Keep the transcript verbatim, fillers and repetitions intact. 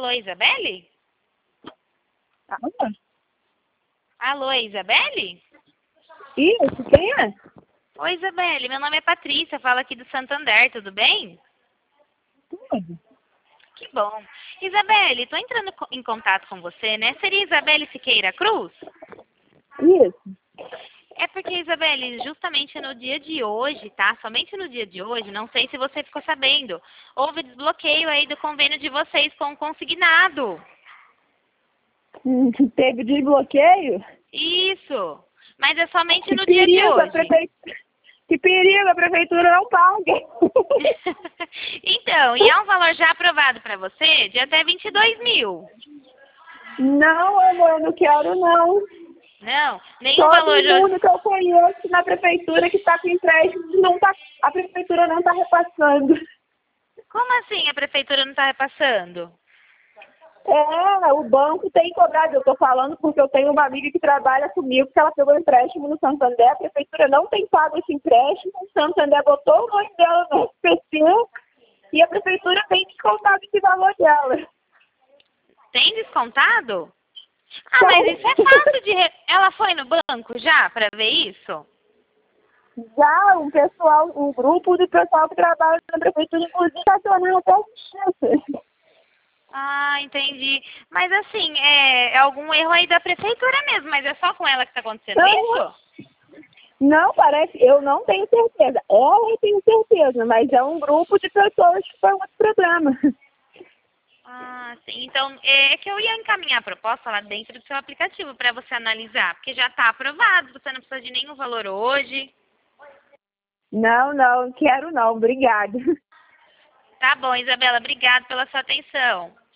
Alô, Isabelle? Alô? Alô, Isabelle? Isso, quem é? Oi, Isabelle, meu nome é Patrícia, falo aqui do Santander, tudo bem? Tudo. Que bom. Isabelle, estou entrando co- em contato com você, né? Seria Isabelle Siqueira Cruz? Isso. É porque, Isabelle, justamente no dia de hoje, tá? Somente no dia de hoje, não sei se você ficou sabendo, houve desbloqueio aí do convênio de vocês com o consignado. Hum, Teve desbloqueio? Isso. Mas é somente Que no dia de perigo, a hoje. prefeitura... Que perigo, a prefeitura não paga. Então, e é um valor já aprovado para você de até vinte e dois mil. Não, amor, eu não quero, não. Não, nenhum valor... Todo mundo que eu conheço na prefeitura que está com empréstimo, não tá, a prefeitura não está repassando. Como assim a prefeitura não está repassando? É, o banco tem cobrado. Eu estou falando porque eu tenho uma amiga que trabalha comigo, que ela pegou empréstimo no Santander, a prefeitura não tem pago esse empréstimo, o Santander botou o nome dela no S P C e a prefeitura tem descontado esse valor dela. Tem descontado? Ah, mas isso é fácil de... Re... Ela foi no banco já para ver isso? Já um pessoal, um grupo de pessoal que trabalha na prefeitura, inclusive, está tornando até justiça. Ah, entendi. Mas assim, é, é algum erro aí da prefeitura mesmo, mas é só com ela que está acontecendo Não, isso? não, parece, eu não tenho certeza. Ela eu tenho certeza, mas é um grupo de pessoas que foi muito problema. Ah, sim. Então, é que eu ia encaminhar a proposta lá dentro do seu aplicativo para você analisar, porque já está aprovado, você não precisa de nenhum valor hoje. Não, não, quero não, obrigada. Tá bom, Isabela, obrigada pela sua atenção.